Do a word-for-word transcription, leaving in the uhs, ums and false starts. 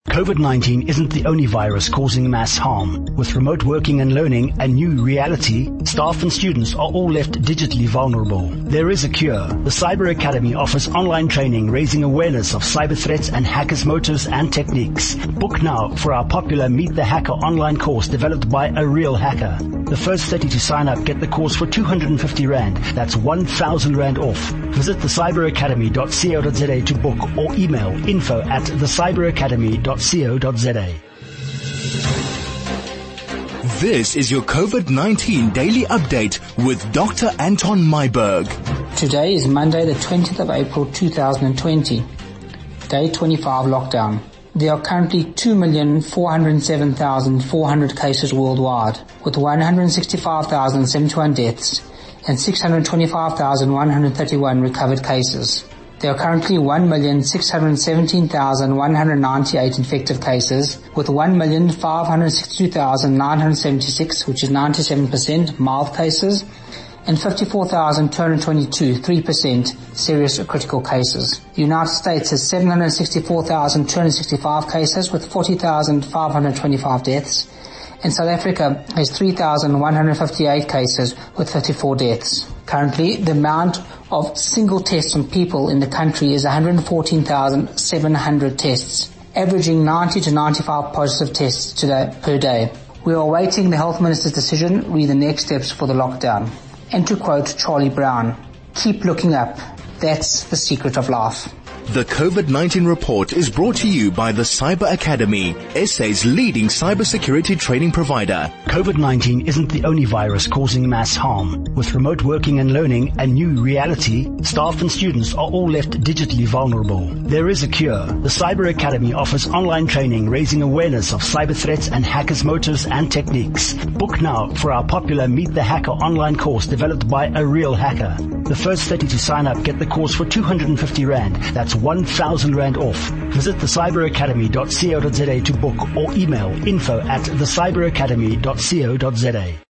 COVID nineteen isn't the only virus causing mass harm. With remote working and learning a new reality, staff and students are all left digitally vulnerable. There is a cure. The Cyber Academy offers online training raising awareness of cyber threats and hackers' motives and techniques. Book now for our popular Meet the Hacker online course developed by a real hacker. The first thirty to sign up get the course for two hundred fifty rand. That's one thousand rand off. Visit the cyber academy dot co dot za to book or email info at the cyber academy dot co dot za. This is your COVID nineteen daily update with Doctor Anton Myburgh. Today is Monday the twentieth of April two thousand twenty. Day twenty-five lockdown. There are currently two million four hundred seven thousand four hundred cases worldwide, with one hundred sixty-five thousand seventy-one deaths and six hundred twenty-five thousand one hundred thirty-one recovered cases. There are currently one million six hundred seventeen thousand one hundred ninety-eight infective cases, with one million five hundred sixty-two thousand nine hundred seventy-six, which is ninety-seven percent, mild cases, and fifty-four thousand two hundred twenty-two, three percent, serious or critical cases. The United States has seven hundred sixty-four thousand two hundred sixty-five cases with forty thousand five hundred twenty-five deaths, and South Africa has three thousand one hundred fifty-eight cases with fifty-four deaths. Currently, the amount of single tests on people in the country is one hundred fourteen thousand seven hundred tests, averaging ninety to ninety-five positive tests today, per day. We are awaiting the Health Minister's decision re the next steps for the lockdown. And to quote Charlie Brown, keep looking up. That's the secret of life. The COVID nineteen report is brought to you by the Cyber Academy, S A's leading cybersecurity training provider. COVID nineteen isn't the only virus causing mass harm. With remote working and learning a new reality, staff and students are all left digitally vulnerable. There is a cure. The Cyber Academy offers online training raising awareness of cyber threats and hackers' motives and techniques. Book now for our popular Meet the Hacker online course developed by a real hacker. The first thirty to sign up get the course for two hundred fifty rand. That's one thousand rand off. Visit the cyber academy dot co dot za to book or email info at the cyber academy dot co dot za.